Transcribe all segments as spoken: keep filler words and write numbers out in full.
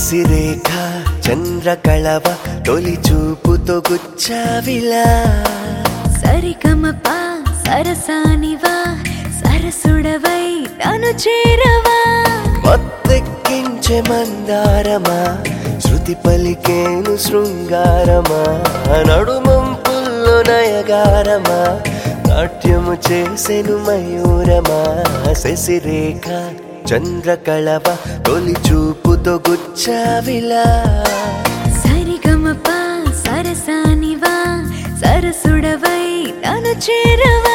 శశిరేఖ చంద్రకళవ తొలి చూపుతో గుచ్చావిలా సరిగమప సరసానివా సరసుడవై నన్ను చేరవా మత్తెక్కించే మందారమా శృతి పలికేను శృంగారమా నడుమంపుల్లో నయగారమా నాట్యము చేసెను మయూరమా శశిరేఖ చంద్రకళవ తొలి చూపుతో గుచ్చావిలా సరిగమప సరసానివా సరసుడవై నన్ను చేరవా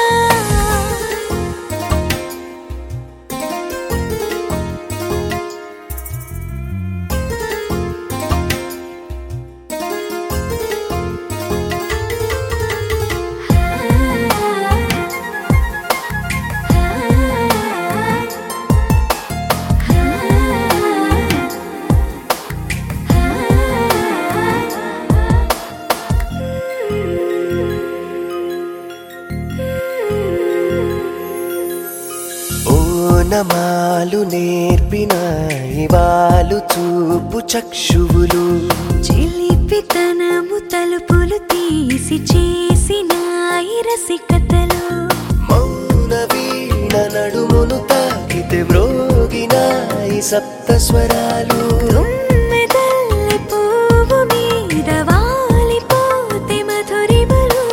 నమాలు నేర్పిన ఇవాలు చూపు చక్షువులు చిలిపితనము తలుపులు తీసి చేసిన రసికతలు మౌన వీణ నడుమును తాకితే మ్రోగినాయి సప్త స్వరాలు తుమ్మెదల్లె పువ్వు మీద వాలిపోతే మధురిమలు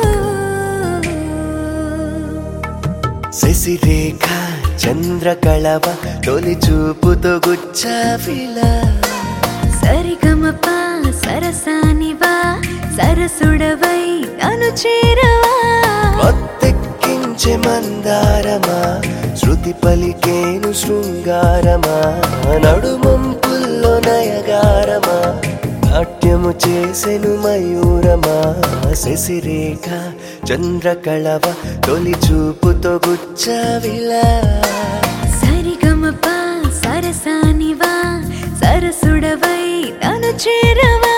శశిరేఖ చంద్రకళవ తొలి చూపుతో గుచ్చావిలా సరిగమప సరసానివా సరసుడవై నన్ను చేరవా మత్తెక్కించే మందారమా శృతి పలికేను శృంగారమా నడుమంపుల్లో నయగారమా నాట్యము చేసెను మయూరమా శశిరేఖ చంద్రకళవ తొలి చూపుతో గుచ్చావిలా సరిగమప సరసానివా సరసుడవై నన్ను చేరవా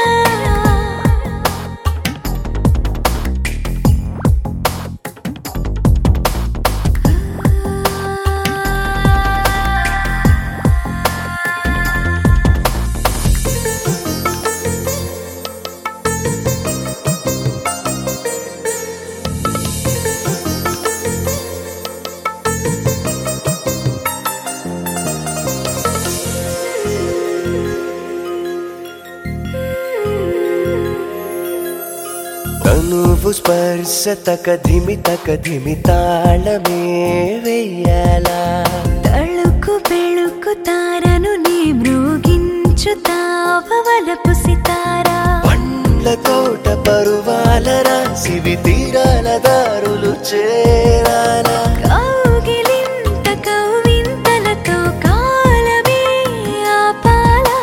తనువు స్పర్శ తక ధిమి తక ధిమి తాళమే వెయ్యాలా తళుకు బెళుకు తారను నీ మ్రోగించుతావలపు సితారా పండ్ల తోట పరువాల రాసివి తీరాల దారులు చేరాలా కౌగిలింత కౌవింతలతో కాలమే ఆపాలా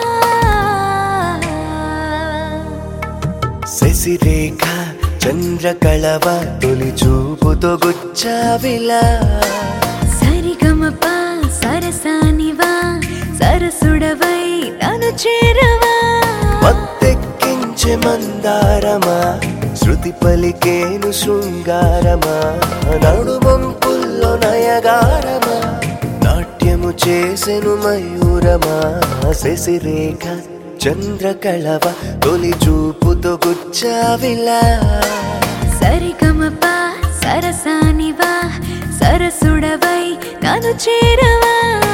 శశిరేఖ చంద్రకళవ తొలి చూపుతో గుచ్చావిలా సరిగమప సరసానివా సరసుడవై నన్ను చేరవా మత్తెక్కించే మందారమా శృతి పలికేను శృంగారమా నడుమంపుల్లో నయగారమా నాట్యము చేసెను మయూరమా శశిరేఖ చంద్రకళవ తొలి చూపుతో గుచ్చావిలా సరిగమప సరసానివా సరసుడవై నన్ను చేరవా